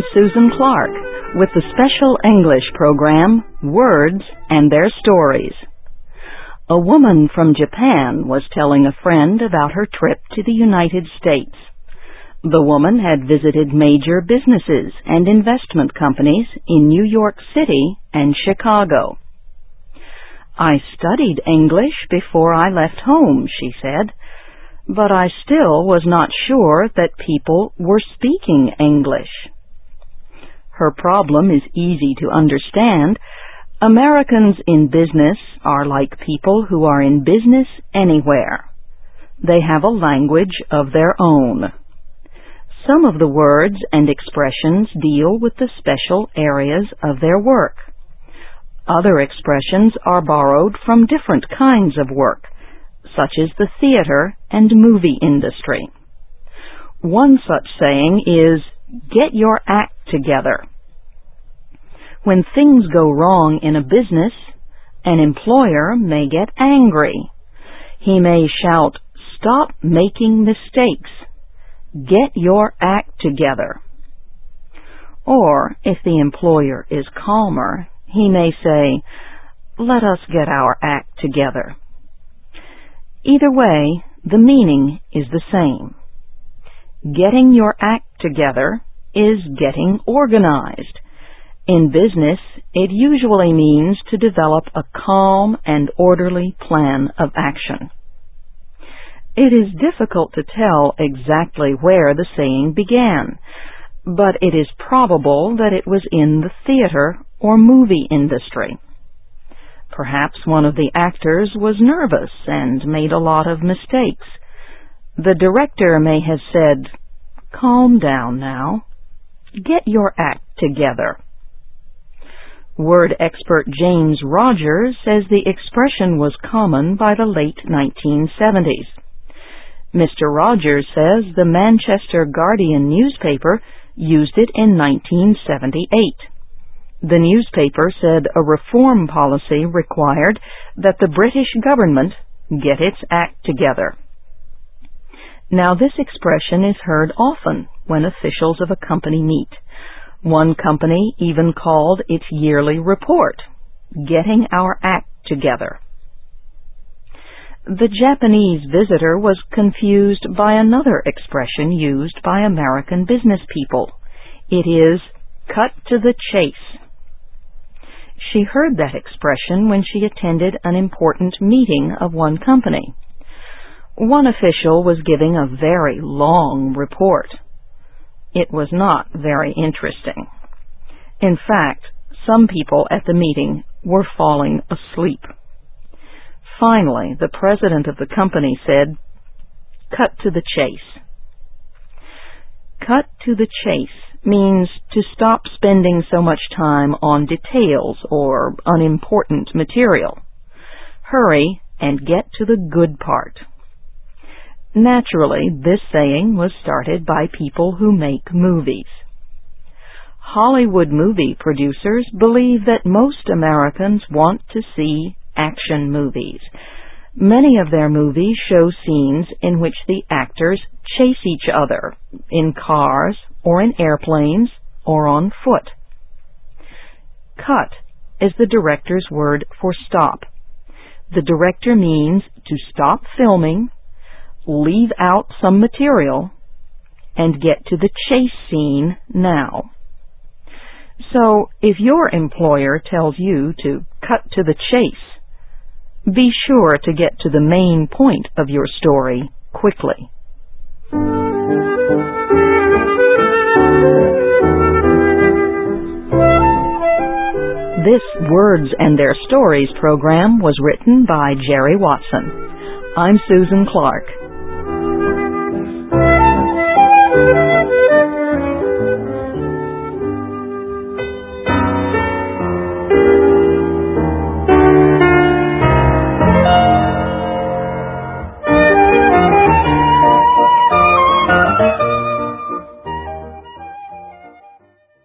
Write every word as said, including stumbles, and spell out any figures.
Susan Clark with the special English program, Words and Their Stories. A woman from Japan was telling a friend about her trip to the United States. The woman had visited major businesses and investment companies in New York City and Chicago. "I studied English before I left home," she said, "but I still was not sure that people were speaking English." Her problem is easy to understand. Americans in business are like people who are in business anywhere. They have a language of their own. Some of the words and expressions deal with the special areas of their work. Other expressions are borrowed from different kinds of work, such as the theater and movie industry. One such saying is, "Get your act together." When things go wrong in a business, an employer may get angry. He may shout, "Stop making mistakes. Get your act together." Or, if the employer is calmer, he may say, "Let us get our act together." Either way, the meaning is the same. Getting your act together is getting organized. In business, it usually means to develop a calm and orderly plan of action. It is difficult to tell exactly where the saying began, but it is probable that it was in the theater or movie industry. Perhaps one of the actors was nervous and made a lot of mistakes. The director may have said, "Calm down now. Get your act together." Word expert James Rogers says the expression was common by the late nineteen seventies. Mister Rogers says the Manchester Guardian newspaper used it in nineteen seventy-eight. The newspaper said a reform policy required that the British government get its act together. Now, this expression is heard often when officials of a company meet. One company even called its yearly report, "Getting Our Act Together." The Japanese visitor was confused by another expression used by American business people. It is, "cut to the chase." She heard that expression when she attended an important meeting of one company. One official was giving a very long report. It was not very interesting. In fact, some people at the meeting were falling asleep. Finally, the president of the company said, "Cut to the chase." Cut to the chase means to stop spending so much time on details or unimportant material. Hurry and get to the good part. Naturally, this saying was started by people who make movies. Hollywood movie producers believe that most Americans want to see action movies. Many of their movies show scenes in which the actors chase each other in cars or in airplanes or on foot. Cut is the director's word for stop. The director means to stop filming, leave out some material, and get to the chase scene now. So, if your employer tells you to cut to the chase, be sure to get to the main point of your story quickly. This Words and Their Stories program was written by Jerry Watson. I'm Susan Clark.